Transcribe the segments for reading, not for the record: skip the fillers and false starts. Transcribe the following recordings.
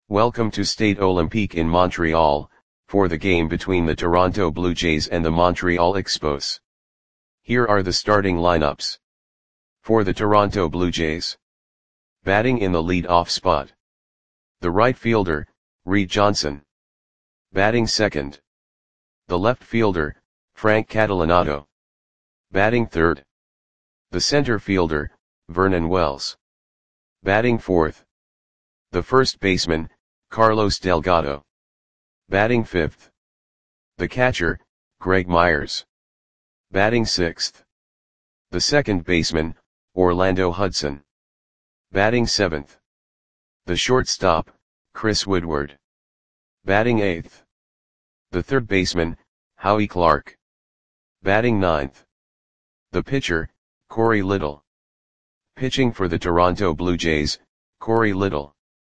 Welcome to Stade Olympique in Montreal, for the game between the Toronto Blue Jays and the Montreal Expos. Here are the starting lineups. For the Toronto Blue Jays. Batting in the lead-off spot. The right fielder, Reed Johnson. Batting second. The left fielder, Frank Catalanotto. Batting third. The center fielder, Vernon Wells. Batting fourth. The first baseman, Carlos Delgado. Batting fifth. The catcher, Greg Myers. Batting sixth. The second baseman, Orlando Hudson. Batting seventh. The shortstop, Chris Woodward. Batting eighth. The third baseman, Howie Clark. Batting ninth. The pitcher, Corey Little. Pitching for the Toronto Blue Jays, Corey Little.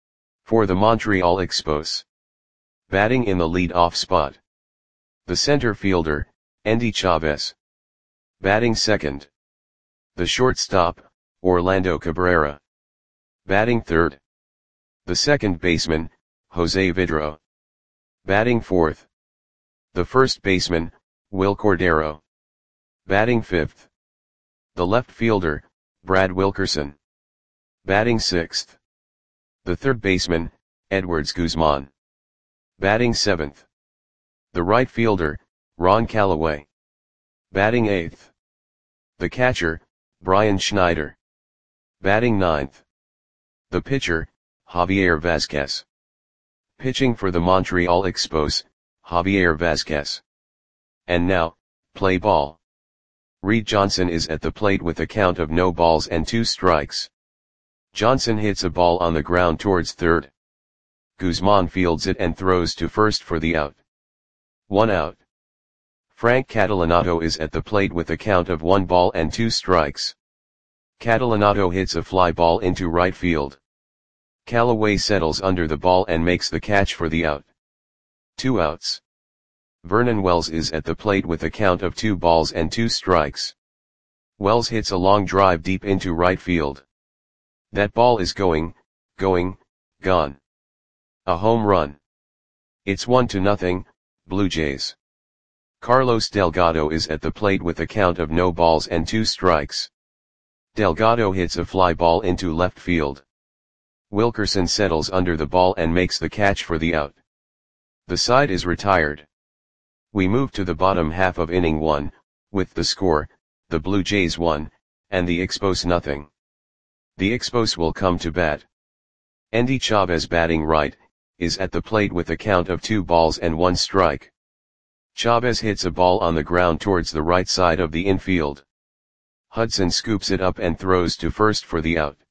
For the Montreal Expos. Batting in the lead-off spot. The center fielder, Endy Chavez. Batting second. The shortstop, Orlando Cabrera. Batting third. The second baseman, Jose Vidro. Batting fourth. The first baseman, Wil Cordero. Batting fifth. The left fielder, Brad Wilkerson. Batting sixth. The third baseman, Edwards Guzman. Batting seventh. The right fielder, Ron Callaway. Batting eighth. The catcher, Brian Schneider. Batting ninth. The pitcher, Javier Vazquez. Pitching for the Montreal Expos, Javier Vazquez. And now, play ball. Reed Johnson is at the plate with a count of no balls and 2 strikes. Johnson hits a ball on the ground towards third. Guzman fields it and throws to first for the out. 1 out. Frank Catalanotto is at the plate with a count of 1 ball and 2 strikes. Catalanotto hits a fly ball into right field. Callaway settles under the ball and makes the catch for the out. 2 outs. Vernon Wells is at the plate with a count of 2 balls and 2 strikes. Wells hits a long drive deep into right field. That ball is gone. A home run. It's 1-0, Blue Jays. Carlos Delgado is at the plate with a count of no balls and 2 strikes. Delgado hits a fly ball into left field. Wilkerson settles under the ball and makes the catch for the out. The side is retired. We move to the bottom half of inning 1, with the score, the Blue Jays 1, and the Expos 0. The Expos will come to bat. Endy Chavez batting right, is at the plate with a count of 2 balls and 1 strike. Chavez hits a ball on the ground towards the right side of the infield. Hudson scoops it up and throws to first for the out.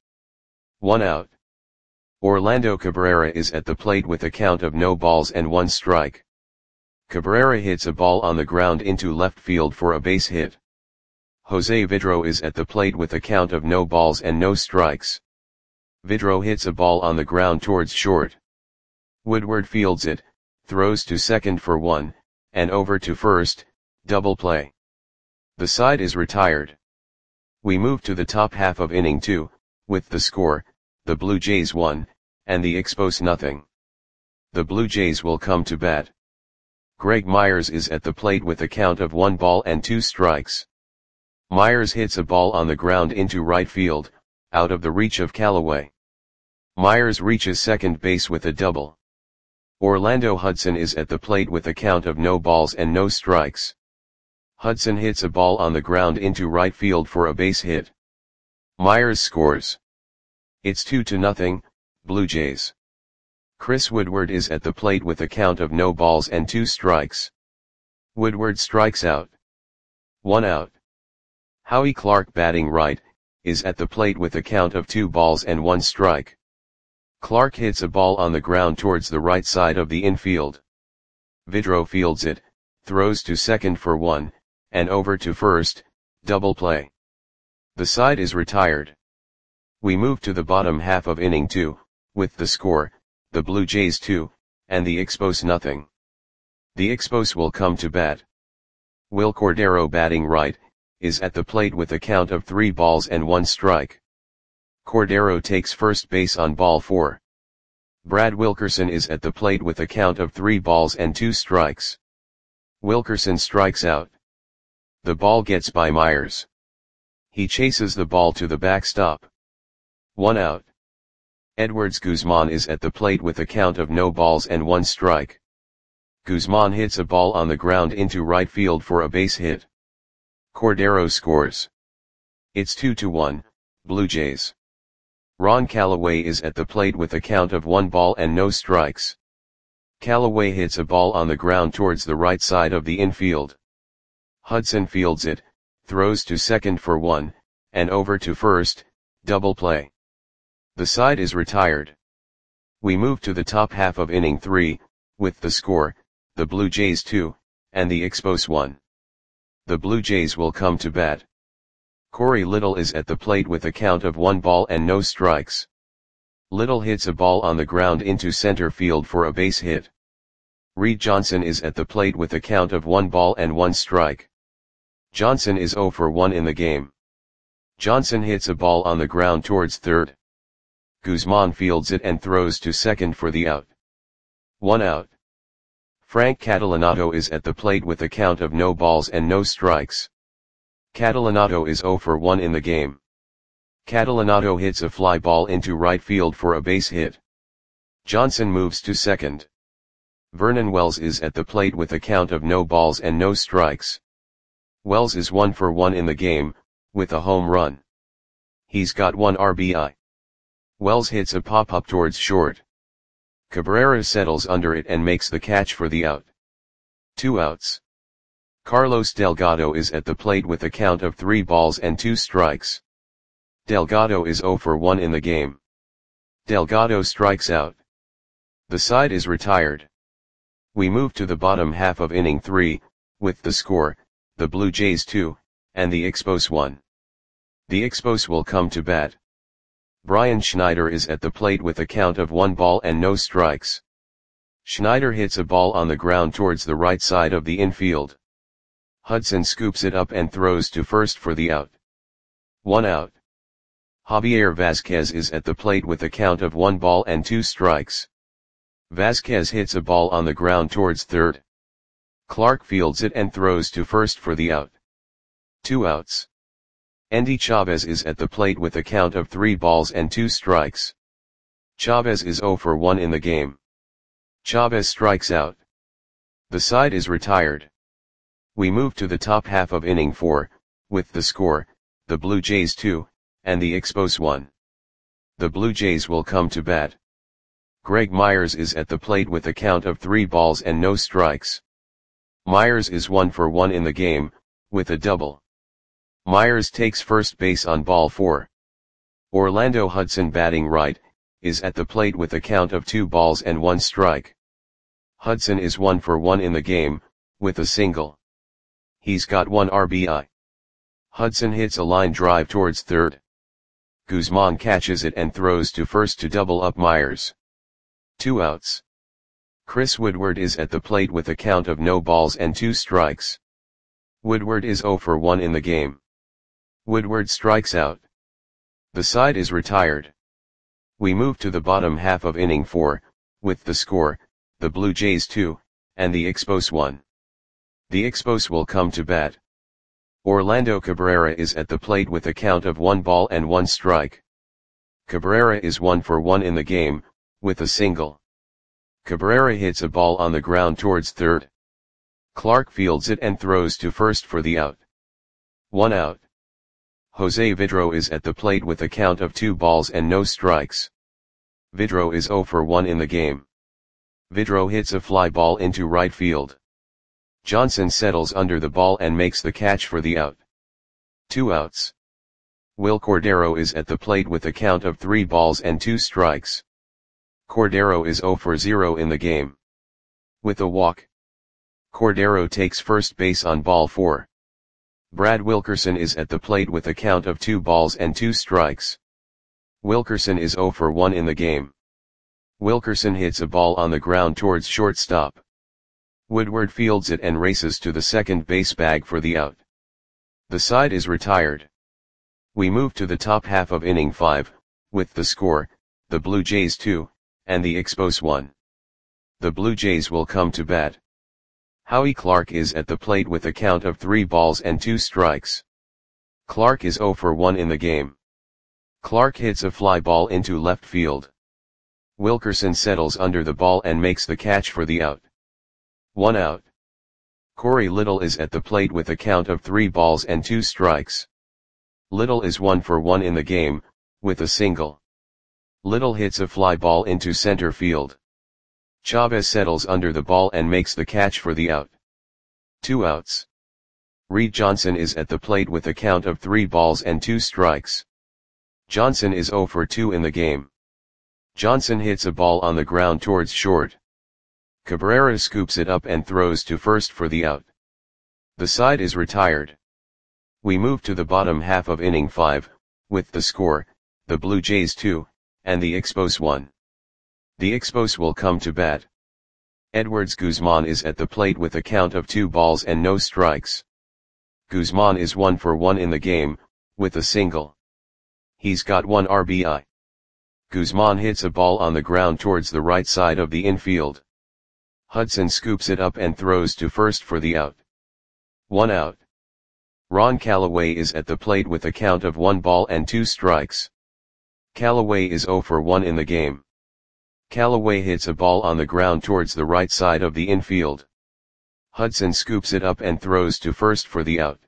1 out. Orlando Cabrera is at the plate with a count of no balls and 1 strike. Cabrera hits a ball on the ground into left field for a base hit. Jose Vidro is at the plate with a count of no balls and no strikes. Vidro hits a ball on the ground towards short. Woodward fields it, throws to second for 1, and over to first, double play. The side is retired. We move to the top half of inning 2, with the score, the Blue Jays 1, and the Expos 0. The Blue Jays will come to bat. Greg Myers is at the plate with a count of 1 ball and 2 strikes. Myers hits a ball on the ground into right field, out of the reach of Callaway. Myers reaches second base with a double. Orlando Hudson is at the plate with a count of no balls and no strikes. Hudson hits a ball on the ground into right field for a base hit. Myers scores. It's 2-0, Blue Jays. Chris Woodward is at the plate with a count of no balls and 2 strikes. Woodward strikes out. 1 out. Howie Clark batting right, is at the plate with a count of 2 balls and 1 strike. Clark hits a ball on the ground towards the right side of the infield. Vidro fields it, throws to second for 1, and over to first, double play. The side is retired. We move to the bottom half of inning 2, with the score, the Blue Jays 2, and the Expos 0. The Expos will come to bat. Wil Cordero batting right, is at the plate with a count of 3 balls and 1 strike. Cordero takes first base on ball 4. Brad Wilkerson is at the plate with a count of 3 balls and 2 strikes. Wilkerson strikes out. The ball gets by Myers. He chases the ball to the backstop. 1 out. Edwards Guzman is at the plate with a count of no balls and 1 strike. Guzman hits a ball on the ground into right field for a base hit. Cordero scores. It's 2-1, Blue Jays. Ron Callaway is at the plate with a count of 1 ball and no strikes. Callaway hits a ball on the ground towards the right side of the infield. Hudson fields it, throws to second for 1, and over to first, double play. The side is retired. We move to the top half of inning 3, with the score, the Blue Jays 2, and the Expos 1. The Blue Jays will come to bat. Corey Little is at the plate with a count of 1 ball and no strikes. Little hits a ball on the ground into center field for a base hit. Reed Johnson is at the plate with a count of 1 ball and 1 strike. Johnson is 0 for 1 in the game. Johnson hits a ball on the ground towards third. Guzman fields it and throws to second for the out. 1 out. Frank Catalanato is at the plate with a count of no balls and no strikes. Catalanato is 0 for 1 in the game. Catalanato hits a fly ball into right field for a base hit. Johnson moves to second. Vernon Wells is at the plate with a count of no balls and no strikes. Wells is 1 for 1 in the game, with a home run. He's got 1 RBI. Wells hits a pop-up towards short. Cabrera settles under it and makes the catch for the out. 2 outs. Carlos Delgado is at the plate with a count of 3 balls and 2 strikes. Delgado is 0 for 1 in the game. Delgado strikes out. The side is retired. We move to the bottom half of inning 3, with the score, the Blue Jays 2, and the Expos 1. The Expos will come to bat. Brian Schneider is at the plate with a count of 1 ball and no strikes. Schneider hits a ball on the ground towards the right side of the infield. Hudson scoops it up and throws to first for the out. 1 out. Javier Vasquez is at the plate with a count of 1 ball and 2 strikes. Vasquez hits a ball on the ground towards third. Clark fields it and throws to first for the out. 2 outs. Endy Chavez is at the plate with a count of 3 balls and 2 strikes. Chavez is 0 for 1 in the game. Chavez strikes out. The side is retired. We move to the top half of inning 4, with the score, the Blue Jays 2, and the Expos 1. The Blue Jays will come to bat. Greg Myers is at the plate with a count of 3 balls and no strikes. Myers is 1 for 1 in the game, with a double. Myers takes first base on ball 4. Orlando Hudson, batting right, is at the plate with a count of 2 balls and 1 strike. Hudson is 1 for 1 in the game, with a single. He's got 1 RBI. Hudson hits a line drive towards third. Guzman catches it and throws to first to double up Myers. 2 outs. Chris Woodward is at the plate with a count of no balls and 2 strikes. Woodward is 0 for 1 in the game. Woodward strikes out. The side is retired. We move to the bottom half of inning 4, with the score, the Blue Jays 2, and the Expos 1. The Expos will come to bat. Orlando Cabrera is at the plate with a count of 1 ball and 1 strike. Cabrera is 1 for 1 in the game, with a single. Cabrera hits a ball on the ground towards third. Clark fields it and throws to first for the out. 1 out. Jose Vidro is at the plate with a count of 2 balls and no strikes. Vidro is 0 for 1 in the game. Vidro hits a fly ball into right field. Johnson settles under the ball and makes the catch for the out. 2 outs. Will Cordero is at the plate with a count of 3 balls and 2 strikes. Cordero is 0 for 0 in the game. With a walk. Cordero takes first base on ball 4. Brad Wilkerson is at the plate with a count of 2 balls and 2 strikes. Wilkerson is 0 for 1 in the game. Wilkerson hits a ball on the ground towards shortstop. Woodward fields it and races to the second base bag for the out. The side is retired. We move to the top half of inning 5, with the score, the Blue Jays 2, and the Expos 1. The Blue Jays will come to bat. Howie Clark is at the plate with a count of 3 balls and 2 strikes. Clark is 0 for 1 in the game. Clark hits a fly ball into left field. Wilkerson settles under the ball and makes the catch for the out. 1 out. Corey Little is at the plate with a count of 3 balls and 2 strikes. Little is 1 for 1 in the game, with a single. Little hits a fly ball into center field. Chavez settles under the ball and makes the catch for the out. 2 outs. Reed Johnson is at the plate with a count of 3 balls and 2 strikes. Johnson is 0 for 2 in the game. Johnson hits a ball on the ground towards short. Cabrera scoops it up and throws to first for the out. The side is retired. We move to the bottom half of inning 5, with the score, the Blue Jays 2, and the Expos 1. The Expos will come to bat. Edwards Guzman is at the plate with a count of 2 balls and no strikes. Guzman is 1 for 1 in the game, with a single. He's got 1 RBI. Guzman hits a ball on the ground towards the right side of the infield. Hudson scoops it up and throws to first for the out. 1 out. Ron Callaway is at the plate with a count of 1 ball and 2 strikes. Callaway is 0 for 1 in the game. Callaway hits a ball on the ground towards the right side of the infield. Hudson scoops it up and throws to first for the out.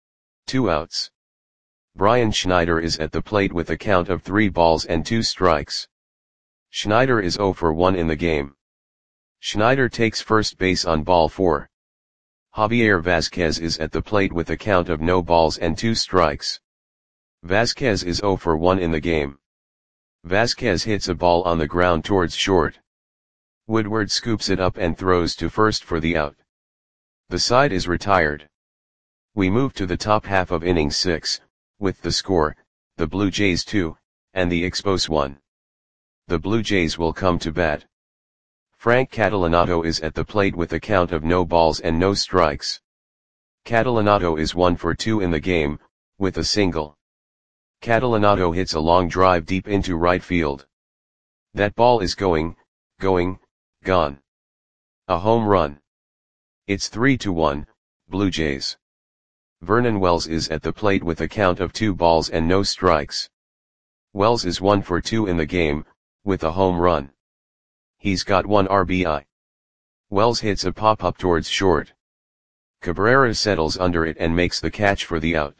2 outs. Brian Schneider is at the plate with a count of 3 balls and 2 strikes. Schneider is 0 for 1 in the game. Schneider takes first base on ball 4. Javier Vazquez is at the plate with a count of no balls and 2 strikes. Vazquez is 0 for 1 in the game. Vazquez hits a ball on the ground towards short. Woodward scoops it up and throws to first for the out. The side is retired. We move to the top half of inning 6, with the score, the Blue Jays 2, and the Expos 1. The Blue Jays will come to bat. Frank Catalanato is at the plate with a count of no balls and no strikes. Catalanato is 1 for 2 in the game, with a single. Catalanato hits a long drive deep into right field. That ball is going, gone. A home run. It's 3-1, Blue Jays. Vernon Wells is at the plate with a count of 2 balls and no strikes. Wells is 1 for 2 in the game, with a home run. He's got 1 RBI. Wells hits a pop-up towards short. Cabrera settles under it and makes the catch for the out.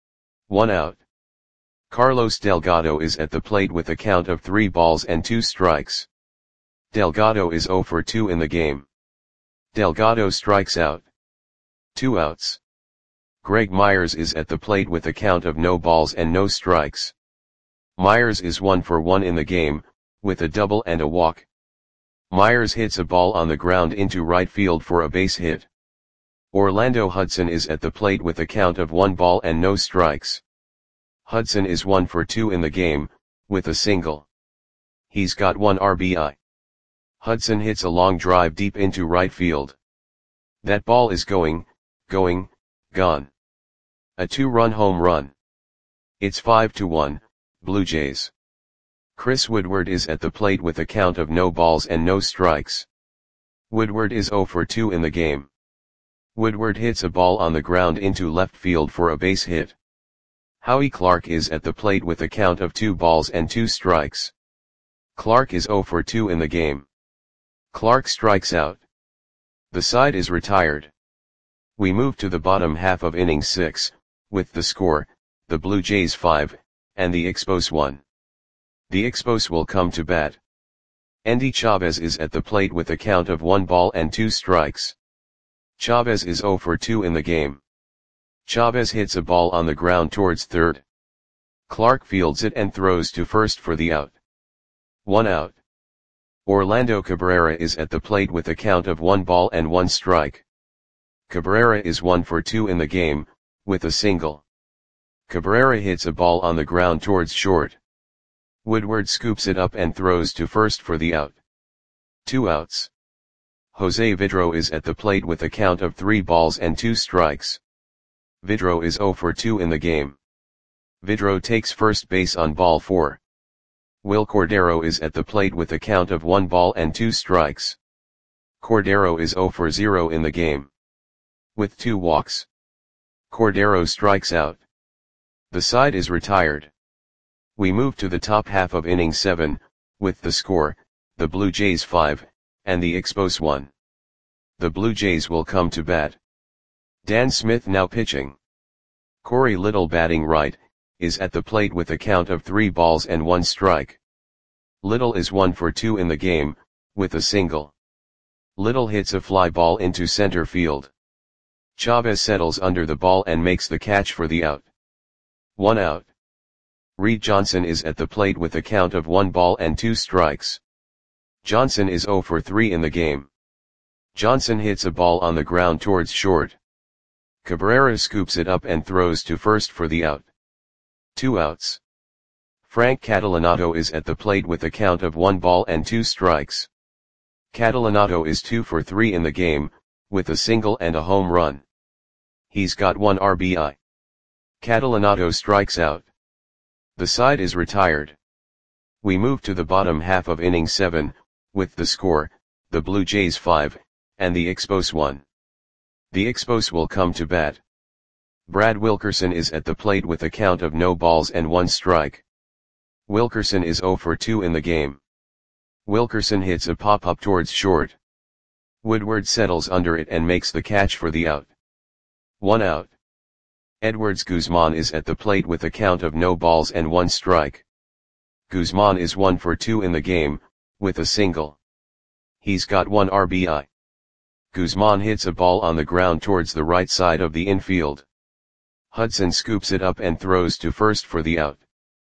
1 out. Carlos Delgado is at the plate with a count of 3 balls and 2 strikes. Delgado is 0 for 2 in the game. Delgado strikes out. 2 outs. Greg Myers is at the plate with a count of no balls and no strikes. Myers is 1 for 1 in the game, with a double and a walk. Myers hits a ball on the ground into right field for a base hit. Orlando Hudson is at the plate with a count of 1 ball and no strikes. Hudson is 1 for 2 in the game, with a single. He's got 1 RBI. Hudson hits a long drive deep into right field. That ball is going, gone. A 2-run home run. It's 5-1, Blue Jays. Chris Woodward is at the plate with a count of no balls and no strikes. Woodward is 0 for 2 in the game. Woodward hits a ball on the ground into left field for a base hit. Howie Clark is at the plate with a count of 2 balls and 2 strikes. Clark is 0 for 2 in the game. Clark strikes out. The side is retired. We move to the bottom half of inning 6, with the score, the Blue Jays 5, and the Expos 1. The Expos will come to bat. Endy Chavez is at the plate with a count of 1 ball and 2 strikes. Chavez is 0 for 2 in the game. Chavez hits a ball on the ground towards third. Clark fields it and throws to first for the out. 1 out. Orlando Cabrera is at the plate with a count of 1 ball and 1 strike. Cabrera is 1 for 2 in the game, with a single. Cabrera hits a ball on the ground towards short. Woodward scoops it up and throws to first for the out. 2 outs. Jose Vidro is at the plate with a count of 3 balls and 2 strikes. Vidro is 0 for 2 in the game. Vidro takes first base on ball 4. Will Cordero is at the plate with a count of 1 ball and 2 strikes. Cordero is 0 for 0 in the game. With 2 walks, Cordero strikes out. The side is retired. We move to the top half of inning 7, with the score, the Blue Jays 5, and the Expos 1. The Blue Jays will come to bat. Dan Smith now pitching. Corey Little batting right, is at the plate with a count of 3 balls and 1 strike. Little is 1 for 2 in the game, with a single. Little hits a fly ball into center field. Chavez settles under the ball and makes the catch for the out. 1 out. Reed Johnson is at the plate with a count of 1 ball and 2 strikes. Johnson is 0 for 3 in the game. Johnson hits a ball on the ground towards short. Cabrera scoops it up and throws to first for the out. 2 outs. Frank Catalanato is at the plate with a count of 1 ball and 2 strikes. Catalanato is 2 for 3 in the game, with a single and a home run. He's got 1 RBI. Catalanato strikes out. The side is retired. We move to the bottom half of inning 7, with the score, the Blue Jays 5, and the Expos 1. The Expos will come to bat. Brad Wilkerson is at the plate with a count of no balls and 1 strike. Wilkerson is 0 for 2 in the game. Wilkerson hits a pop-up towards short. Woodward settles under it and makes the catch for the out. 1 out. Edwards Guzman is at the plate with a count of no balls and 1 strike. Guzman is 1 for 2 in the game, with a single. He's got 1 RBI. Guzman hits a ball on the ground towards the right side of the infield. Hudson scoops it up and throws to first for the out.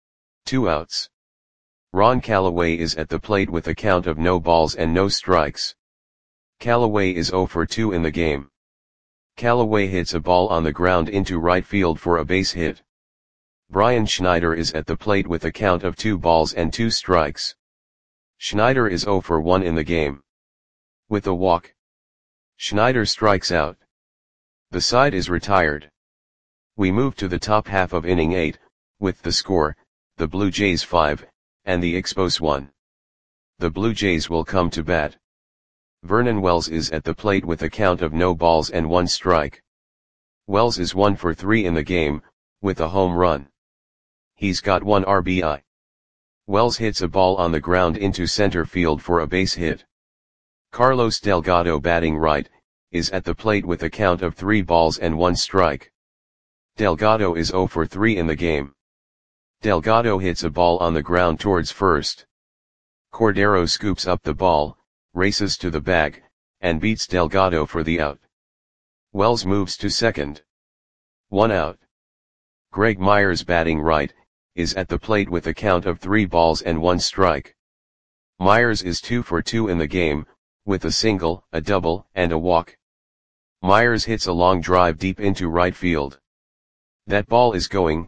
2 outs. Ron Callaway is at the plate with a count of no balls and no strikes. Callaway is 0 for 2 in the game. Callaway hits a ball on the ground into right field for a base hit. Brian Schneider is at the plate with a count of 2 balls and 2 strikes. Schneider is 0 for 1 in the game. With a walk, Schneider strikes out. The side is retired. We move to the top half of inning 8, with the score, the Blue Jays 5, and the Expos 1. The Blue Jays will come to bat. Vernon Wells is at the plate with a count of no balls and 1 strike. Wells is 1 for 3 in the game, with a home run. He's got 1 RBI. Wells hits a ball on the ground into center field for a base hit. Carlos Delgado batting right, is at the plate with a count of 3 balls and 1 strike. Delgado is 0 for 3 in the game. Delgado hits a ball on the ground towards first. Cordero scoops up the ball, races to the bag, and beats Delgado for the out. Wells moves to second. 1 out. Greg Myers batting right, is at the plate with a count of 3 balls and 1 strike. Myers is 2 for 2 in the game, with a single, a double, and a walk. Myers hits a long drive deep into right field. That ball is gone.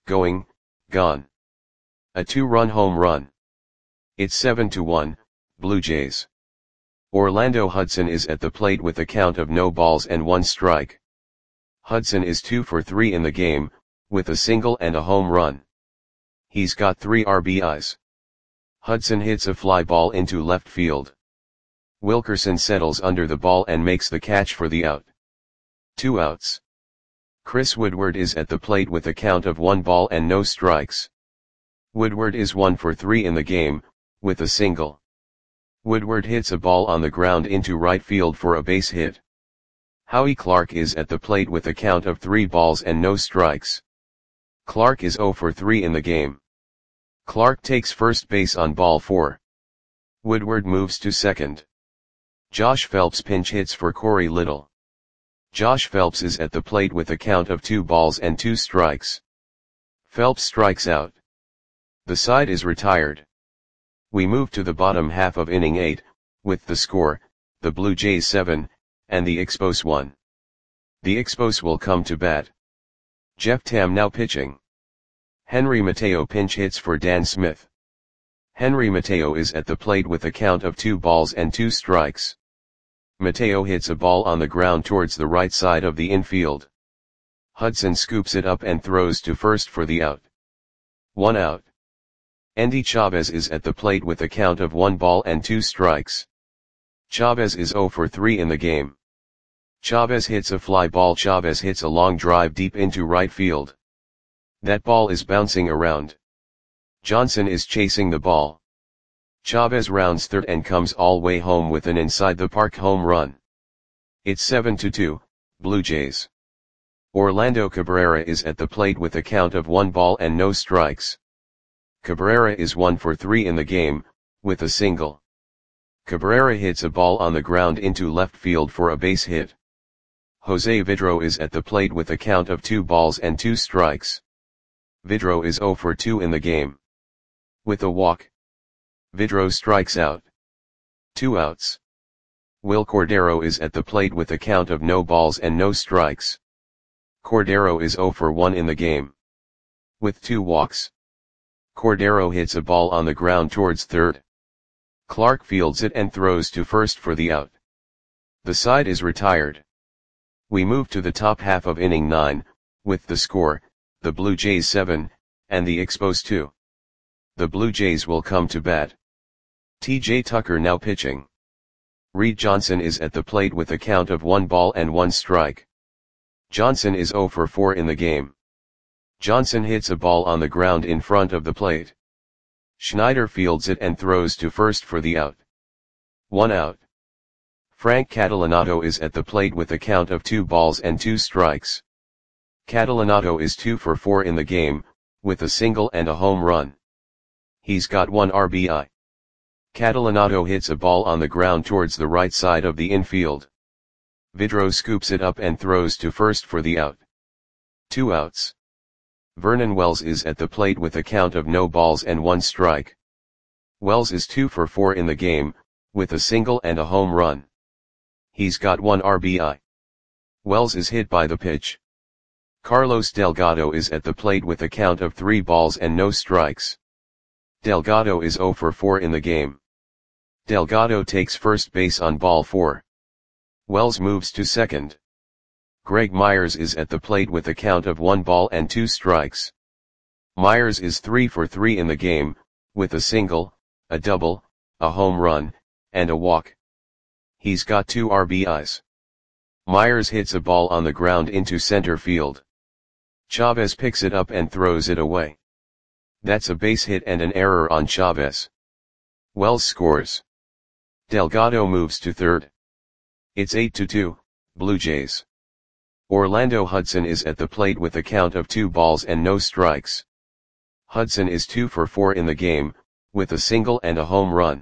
A 2-run home run. It's 7-1, Blue Jays. Orlando Hudson is at the plate with a count of no balls and 1 strike. Hudson is 2 for 3 in the game, with a single and a home run. He's got 3 RBIs. Hudson hits a fly ball into left field. Wilkerson settles under the ball and makes the catch for the out. 2 outs. Chris Woodward is at the plate with a count of 1 ball and no strikes. Woodward is 1 for 3 in the game, with a single. Woodward hits a ball on the ground into right field for a base hit. Howie Clark is at the plate with a count of 3 balls and no strikes. Clark is 0 for 3 in the game. Clark takes first base on ball 4. Woodward moves to second. Josh Phelps pinch hits for Corey Little. Josh Phelps is at the plate with a count of 2 balls and 2 strikes. Phelps strikes out. The side is retired. We move to the bottom half of inning 8, with the score, the Blue Jays 7, and the Expos 1. The Expos will come to bat. Jeff Tam now pitching. Henry Mateo pinch hits for Dan Smith. Henry Mateo is at the plate with a count of 2 balls and 2 strikes. Mateo hits a ball on the ground towards the right side of the infield. Hudson scoops it up and throws to first for the out. 1 out. Endy Chavez is at the plate with a count of 1 ball and 2 strikes. Chavez is 0 for 3 in the game. Chavez hits a fly ball. Chavez hits a long drive deep into right field. That ball is bouncing around. Johnson is chasing the ball. Chavez rounds third and comes all way home with an inside the park home run. It's 7-2, Blue Jays. Orlando Cabrera is at the plate with a count of 1 ball and no strikes. Cabrera is 1 for 3 in the game, with a single. Cabrera hits a ball on the ground into left field for a base hit. Jose Vidro is at the plate with a count of 2 balls and 2 strikes. Vidro is 0 for 2 in the game. With a walk. Vidro strikes out. 2 outs. Will Cordero is at the plate with a count of no balls and no strikes. Cordero is 0 for 1 in the game. With 2 walks. Cordero hits a ball on the ground towards third. Clark fields it and throws to first for the out. The side is retired. We move to the top half of inning 9, with the score, the Blue Jays 7, and the Expos 2. The Blue Jays will come to bat. T.J. Tucker now pitching. Reed Johnson is at the plate with a count of 1 ball and 1 strike. Johnson is 0 for 4 in the game. Johnson hits a ball on the ground in front of the plate. Schneider fields it and throws to first for the out. 1 out. Frank Catalanato is at the plate with a count of 2 balls and 2 strikes. Catalanato is 2 for 4 in the game, with a single and a home run. He's got 1 RBI. Catalanato hits a ball on the ground towards the right side of the infield. Vidro scoops it up and throws to first for the out. 2 outs. Vernon Wells is at the plate with a count of no balls and 1 strike. Wells is 2 for 4 in the game, with a single and a home run. He's got 1 RBI. Wells is hit by the pitch. Carlos Delgado is at the plate with a count of 3 balls and no strikes. Delgado is 0 for 4 in the game. Delgado takes first base on ball 4. Wells moves to second. Greg Myers is at the plate with a count of 1 ball and 2 strikes. Myers is 3 for 3 in the game, with a single, a double, a home run, and a walk. He's got 2 RBIs. Myers hits a ball on the ground into center field. Chavez picks it up and throws it away. That's a base hit and an error on Chavez. Wells scores. Delgado moves to third. It's 8-2, Blue Jays. Orlando Hudson is at the plate with a count of 2 balls and no strikes. Hudson is 2 for 4 in the game, with a single and a home run.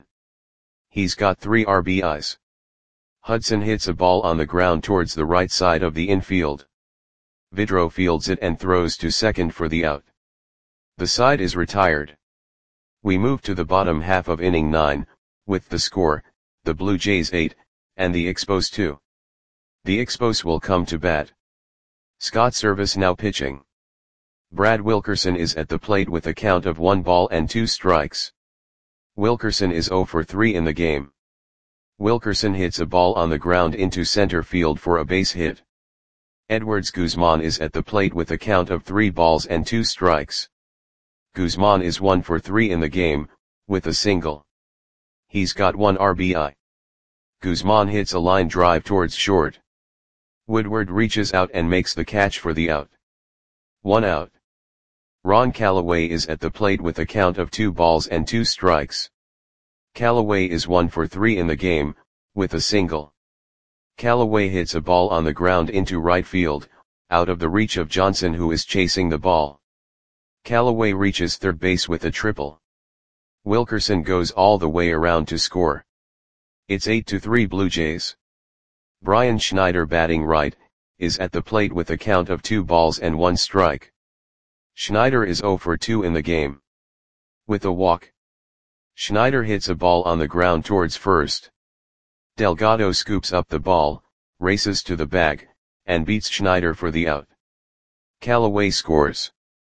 He's got 3 RBIs. Hudson hits a ball on the ground towards the right side of the infield. Vidro fields it and throws to second for the out. The side is retired. We move to the bottom half of inning 9, with the score, the Blue Jays 8, and the Expos 2. The Expos will come to bat. Scott Servais now pitching. Brad Wilkerson is at the plate with a count of 1 ball and 2 strikes. Wilkerson is 0 for 3 in the game. Wilkerson hits a ball on the ground into center field for a base hit. Edwards Guzman is at the plate with a count of 3 balls and 2 strikes. Guzman is 1 for 3 in the game, with a single. He's got 1 RBI. Guzman hits a line drive towards short. Woodward reaches out and makes the catch for the out. 1 out. Ron Callaway is at the plate with a count of 2 balls and 2 strikes. Callaway is 1 for 3 in the game, with a single. Callaway hits a ball on the ground into right field, out of the reach of Johnson who is chasing the ball. Callaway reaches third base with a triple. Wilkerson goes all the way around to score. It's 8-3 Blue Jays. Brian Schneider batting right, is at the plate with a count of 2 balls and 1 strike. Schneider is 0 for 2 in the game. With a walk. Schneider hits a ball on the ground towards first. Delgado scoops up the ball, races to the bag, and beats Schneider for the out. Callaway scores.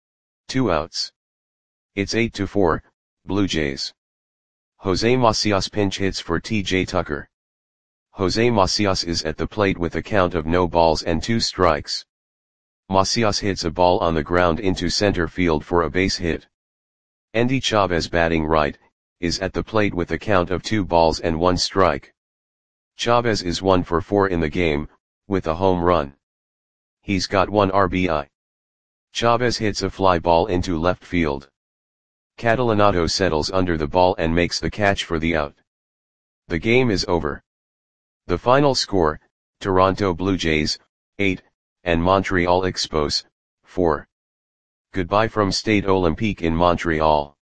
2 outs. It's 8-4, Blue Jays. Jose Macias pinch hits for T.J. Tucker. Jose Macias is at the plate with a count of no balls and 2 strikes. Macias hits a ball on the ground into center field for a base hit. Endy Chavez batting right, is at the plate with a count of 2 balls and 1 strike. Chavez is 1 for 4 in the game, with a home run. He's got 1 RBI. Chavez hits a fly ball into left field. Catalanotto settles under the ball and makes the catch for the out. The game is over. The final score, Toronto Blue Jays, 8, and Montreal Expos, 4. Goodbye from Stade Olympique in Montreal.